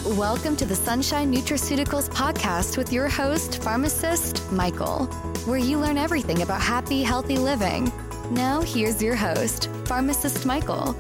Welcome to the Sunshine Nutraceuticals podcast with your host, pharmacist Michael, where you learn everything about happy, healthy living. Now, here's your host, pharmacist Michael.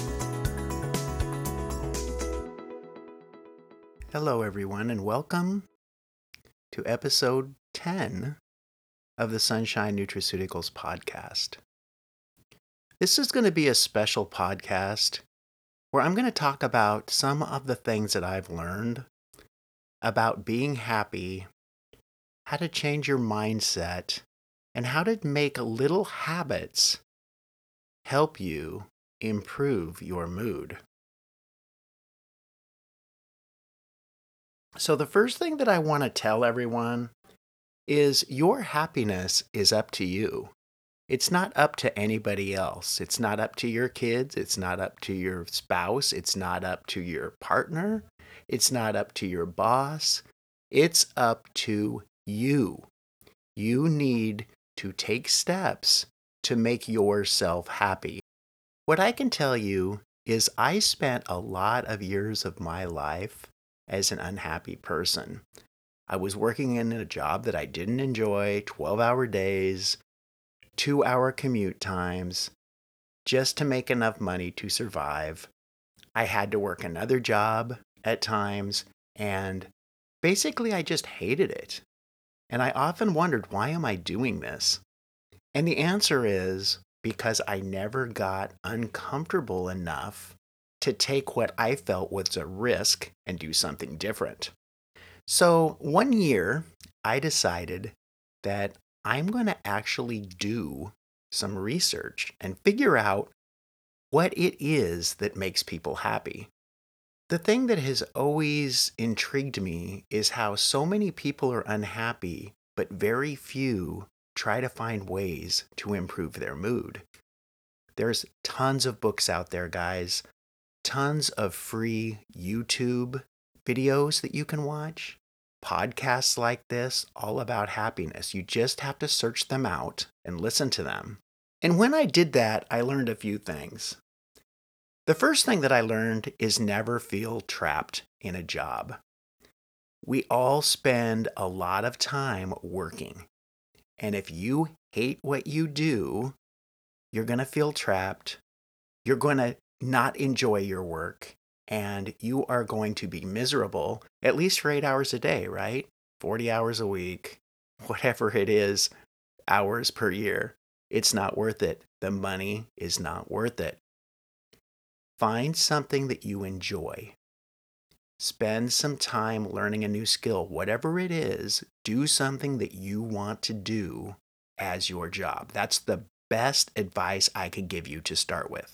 Hello, everyone, and welcome to episode 10 of the Sunshine Nutraceuticals podcast. This is going to be a special podcast where I'm going to talk about some of the things that I've learned about being happy, how to change your mindset, and how to make little habits help you improve your mood. So the first thing that I want to tell everyone is your happiness is up to you. It's not up to anybody else. It's not up to your kids. It's not up to your spouse. It's not up to your partner. It's not up to your boss. It's up to you. You need to take steps to make yourself happy. What I can tell you is I spent a lot of years of my life as an unhappy person. I was working in a job that I didn't enjoy, 12-hour days, 2-hour commute times, just to make enough money to survive. I had to work another job at times, and basically I just hated it. And I often wondered, why am I doing this? And the answer is because I never got uncomfortable enough to take what I felt was a risk and do something different. So one year, I decided that I'm going to actually do some research and figure out what it is that makes people happy. The thing that has always intrigued me is how so many people are unhappy, but very few try to find ways to improve their mood. There's tons of books out there, guys. Tons of free YouTube videos that you can watch. Podcasts like this, all about happiness. You just have to search them out and listen to them. And when I did that, I learned a few things. The first thing that I learned is never feel trapped in a job. We all spend a lot of time working. And if you hate what you do, you're going to feel trapped. You're going to not enjoy your work. And you are going to be miserable, at least for 8 hours a day, right? 40 hours a week, whatever it is, hours per year. It's not worth it. The money is not worth it. Find something that you enjoy. Spend some time learning a new skill. Whatever it is, do something that you want to do as your job. That's the best advice I could give you to start with.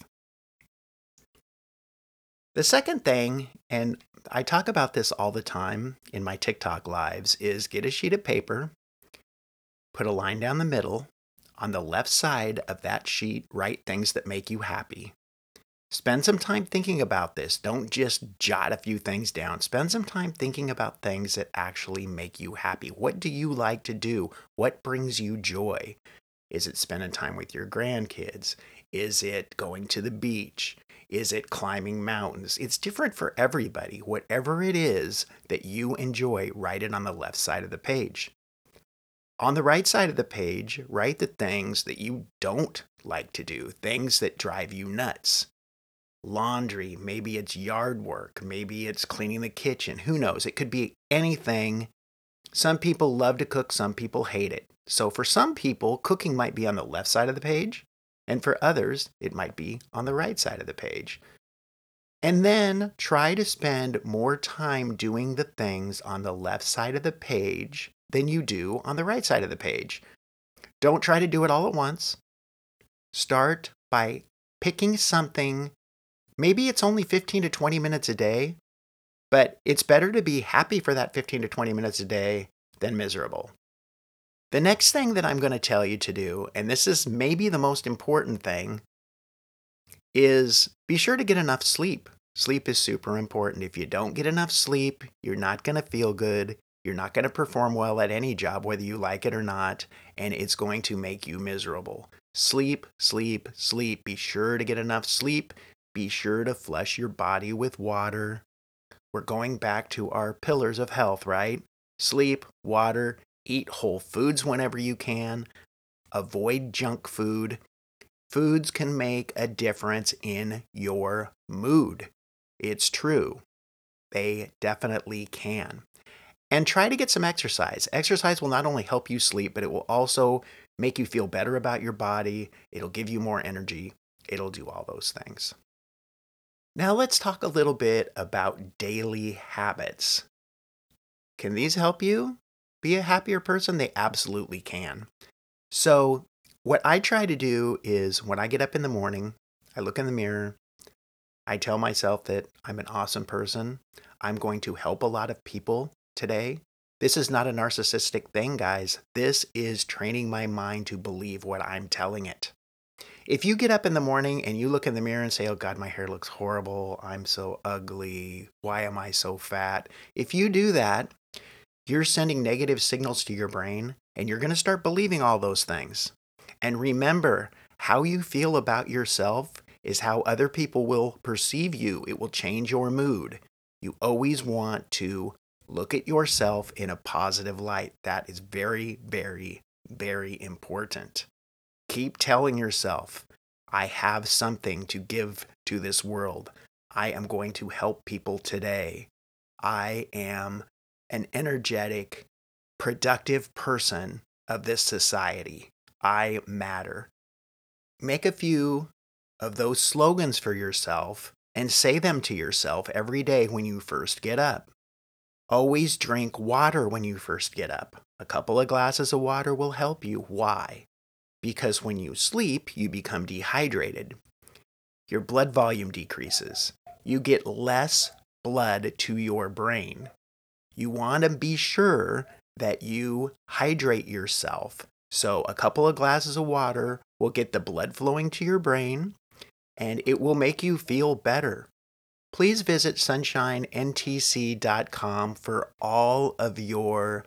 The second thing, and I talk about this all the time in my TikTok lives, is get a sheet of paper, put a line down the middle. On the left side of that sheet, write things that make you happy. Spend some time thinking about this. Don't just jot a few things down. Spend some time thinking about things that actually make you happy. What do you like to do? What brings you joy? Is it spending time with your grandkids? Is it going to the beach? Is it climbing mountains? It's different for everybody. Whatever it is that you enjoy, write it on the left side of the page. On the right side of the page, write the things that you don't like to do, things that drive you nuts. Laundry, maybe it's yard work, maybe it's cleaning the kitchen, who knows? It could be anything. Some people love to cook, some people hate it. So for some people, cooking might be on the left side of the page. And for others, it might be on the right side of the page. And then try to spend more time doing the things on the left side of the page than you do on the right side of the page. Don't try to do it all at once. Start by picking something. Maybe it's only 15 to 20 minutes a day, but it's better to be happy for that 15 to 20 minutes a day than miserable. The next thing that I'm going to tell you to do, and this is maybe the most important thing, is be sure to get enough sleep. Sleep is super important. If you don't get enough sleep, you're not going to feel good. You're not going to perform well at any job, whether you like it or not, and it's going to make you miserable. Sleep, sleep, sleep. Be sure to get enough sleep. Be sure to flush your body with water. We're going back to our pillars of health, right? Sleep, water, eat whole foods whenever you can, avoid junk food. Foods can make a difference in your mood. It's true. They definitely can. And try to get some exercise. Exercise will not only help you sleep, but it will also make you feel better about your body. It'll give you more energy. It'll do all those things. Now let's talk a little bit about daily habits. Can these help you be a happier person? They absolutely can. So what I try to do is when I get up in the morning, I look in the mirror, I tell myself that I'm an awesome person. I'm going to help a lot of people today. This is not a narcissistic thing, guys. This is training my mind to believe what I'm telling it. If you get up in the morning and you look in the mirror and say, oh God, my hair looks horrible. I'm so ugly. Why am I so fat? If you do that, you're sending negative signals to your brain and you're going to start believing all those things. And remember, how you feel about yourself is how other people will perceive you. It will change your mood. You always want to look at yourself in a positive light. That is very, very, very important. Keep telling yourself, I have something to give to this world. I am going to help people today. I am an energetic, productive person of this society. I matter. Make a few of those slogans for yourself and say them to yourself every day when you first get up. Always drink water when you first get up. A couple of glasses of water will help you. Why? Because when you sleep, you become dehydrated. Your blood volume decreases. You get less blood to your brain. You want to be sure that you hydrate yourself. So a couple of glasses of water will get the blood flowing to your brain, and it will make you feel better. Please visit sunshinentc.com for all of your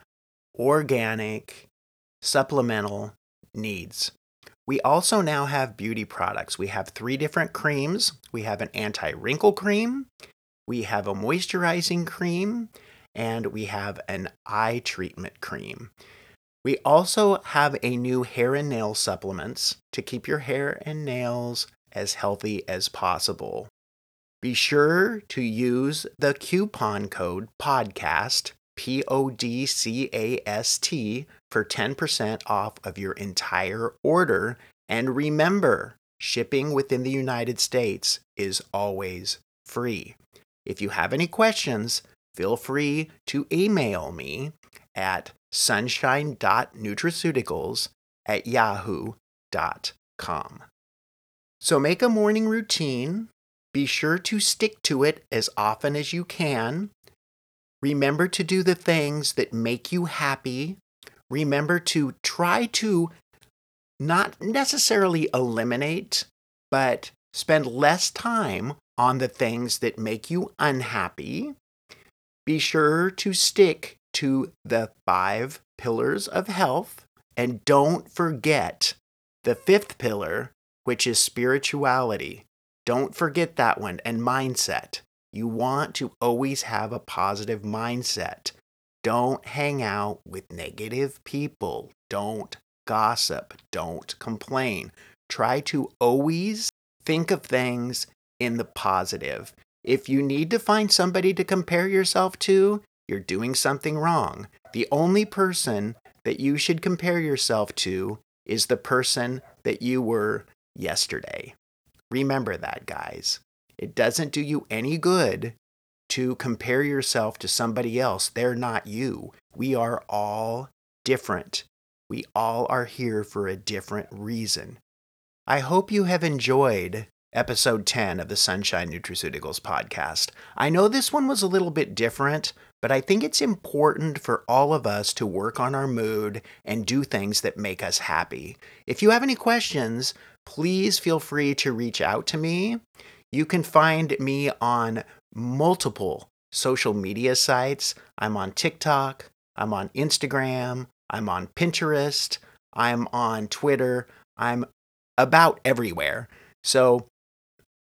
organic supplemental needs. We also now have beauty products. We have 3 different creams. We have an anti-wrinkle cream, we have a moisturizing cream, and we have an eye treatment cream. We also have a new hair and nail supplements to keep your hair and nails as healthy as possible. Be sure to use the coupon code PODCAST, PODCAST, for 10% off of your entire order. And remember, shipping within the United States is always free. If you have any questions, feel free to email me at sunshine.nutraceuticals@yahoo.com. So make a morning routine. Be sure to stick to it as often as you can. Remember to do the things that make you happy. Remember to try to not necessarily eliminate, but spend less time on the things that make you unhappy. Be sure to stick to the 5 pillars of health, and don't forget the 5th pillar, which is spirituality. Don't forget that one, and mindset. You want to always have a positive mindset. Don't hang out with negative people. Don't gossip. Don't complain. Try to always think of things in the positive. If you need to find somebody to compare yourself to, you're doing something wrong. The only person that you should compare yourself to is the person that you were yesterday. Remember that, guys. It doesn't do you any good to compare yourself to somebody else. They're not you. We are all different. We all are here for a different reason. I hope you have enjoyed episode 10 of the Sunshine Nutraceuticals podcast. I know this one was a little bit different, but I think it's important for all of us to work on our mood and do things that make us happy. If you have any questions, please feel free to reach out to me. You can find me on multiple social media sites. I'm on TikTok, I'm on Instagram, I'm on Pinterest, I'm on Twitter, I'm about everywhere. So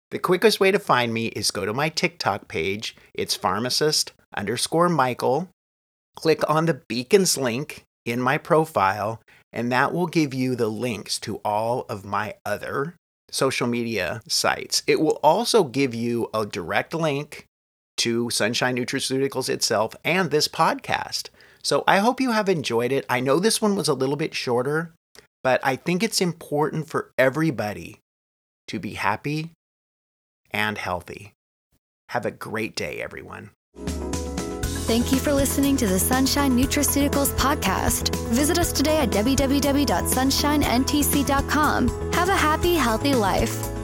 The quickest way to find me is go to my TikTok page. It's pharmacist_Michael. Click on the beacons link in my profile, and that will give you the links to all of my other social media sites. It will also give you a direct link to Sunshine Nutraceuticals itself and this podcast. So I hope you have enjoyed it. I know this one was a little bit shorter, but I think it's important for everybody to be happy and healthy. Have a great day, everyone. Thank you for listening to the Sunshine Nutraceuticals podcast. Visit us today at www.sunshinentc.com. Have a happy, healthy life.